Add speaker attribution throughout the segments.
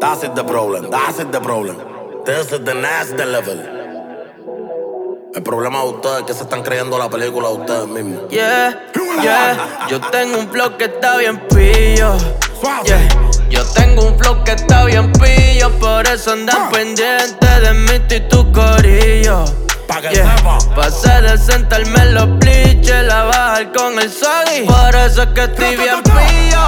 Speaker 1: That's it the problem, that's it the problem. This is the next level. El problema de ustedes es que se están creyendo la película de ustedes mismos.
Speaker 2: Yeah, yeah. Yo tengo un flow que está bien pillo. Yeah. Yo tengo un flow que está bien pillo. Por eso andan pendientes de mí y tu corillo.
Speaker 1: Pa' que
Speaker 2: Yeah.
Speaker 1: sepa.
Speaker 2: Pasé de sentarme en los bleachers, la bajar con el soggy. Por eso es que estoy bien pillo.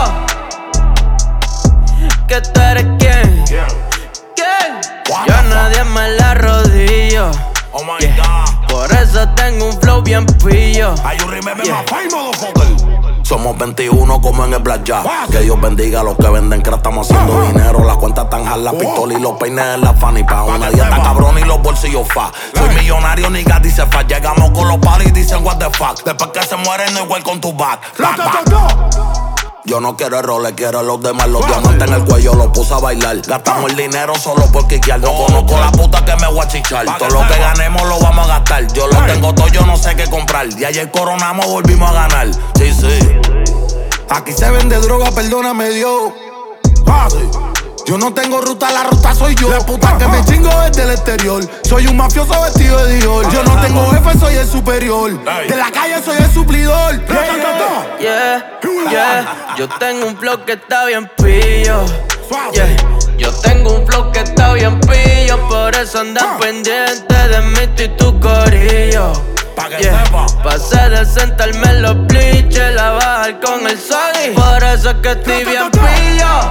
Speaker 2: ¿Que tú eres quién? ¿Quién? Yo a nadie me la rodillo.
Speaker 1: Oh my
Speaker 2: Yeah.
Speaker 1: God.
Speaker 2: Por eso tengo un flow bien pillo.
Speaker 1: Are you remember
Speaker 2: Yeah.
Speaker 1: my fight, motherfucker? Somos 21 como en el blackjack. Que Dios bendiga a los que venden crack. Estamos haciendo dinero. Las cuentas están hard, la pistola y los peines en la fanny. Pa' una dieta cabrón y los bolsillos fa. Soy millonario, nigga, dice fa. Llegamos con los paris y dicen what the fuck. Después que se mueren no igual con tu back. Yo no quiero errores, quiero los demás. Los diamantes en el cuello los puse a bailar. Gastamos el dinero solo por quiquear. No conozco la puta que me voy a chichar. Todo lo que ganemos lo vamos a gastar. Yo lo tengo todo, yo no sé qué comprar. Y ayer coronamos, volvimos a ganar. Sí, sí.
Speaker 3: Aquí se vende droga, perdóname Dios. Sí. Yo no tengo ruta, la ruta soy yo. La puta que me chingo desde el exterior. Soy un mafioso vestido de Dior. Yo no tengo jefe, soy el superior. De la calle soy el suplidor.
Speaker 2: Yeah, yeah. Yo tengo un flow que está bien pillo. Yeah. Yo tengo un flow que está bien pillo. Por eso andan pendientes de mí y tu corillo.
Speaker 1: Pa' que
Speaker 2: Yeah.
Speaker 1: sepa.
Speaker 2: Pasé de sentarme en los bleachers, la bajar con el soggy. Por eso es que estoy bien pillo.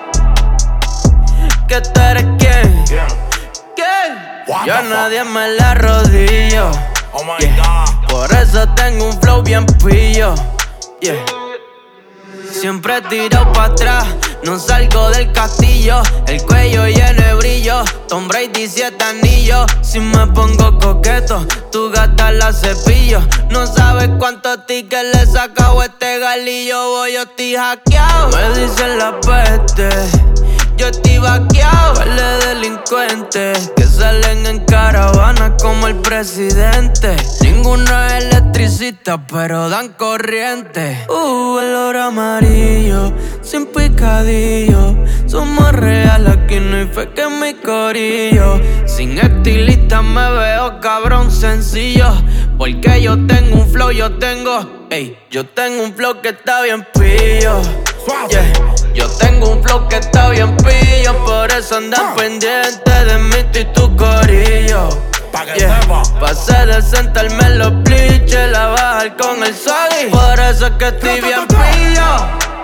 Speaker 2: ¿Que tú eres quién? ¿Quién?
Speaker 1: What
Speaker 2: Yo a
Speaker 1: the fuck?
Speaker 2: nadie me la rodillo.
Speaker 1: Oh my
Speaker 2: Yeah.
Speaker 1: God.
Speaker 2: Por eso tengo un flow bien pillo. Yeah. Siempre tiro pa' atrás, no salgo del castillo. El cuello lleno de brillo, Tom Brady 7 anillos. Si me pongo coqueto, tú gastas la cepillo. No sabes cuántos tickets le he sacado a este galillo. Voy, yo estoy hackeado. Me dicen la peste, yo estoy vaqueado. Vale delincuentes que salen en caravana como el presidente. Ninguno es electricista, pero dan corriente. El oro amarillo, sin picadillo. Somos real, aquí no hay fe que en mi corillo. Sin estilista me veo cabrón sencillo. Porque yo tengo un flow, yo tengo un flow que está bien pillo. Yeah. Yo tengo un flow que está bien pillo. Por eso andan pendientes de mí y tu corillo.
Speaker 1: Pa' que
Speaker 2: Yeah.
Speaker 1: sepa.
Speaker 2: Pasé de sentarme en los bleachers, la bajar con el soggy. Por eso es que estoy bien pillo.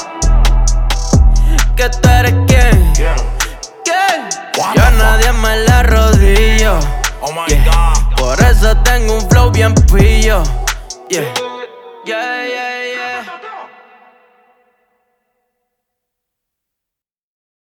Speaker 2: ¿Que tú eres quién? ¿Quién? Yo a nadie me la rodillo.
Speaker 1: Oh my
Speaker 2: Yeah.
Speaker 1: God.
Speaker 2: Por eso tengo un flow bien pillo. Yeah. Yeah, yeah.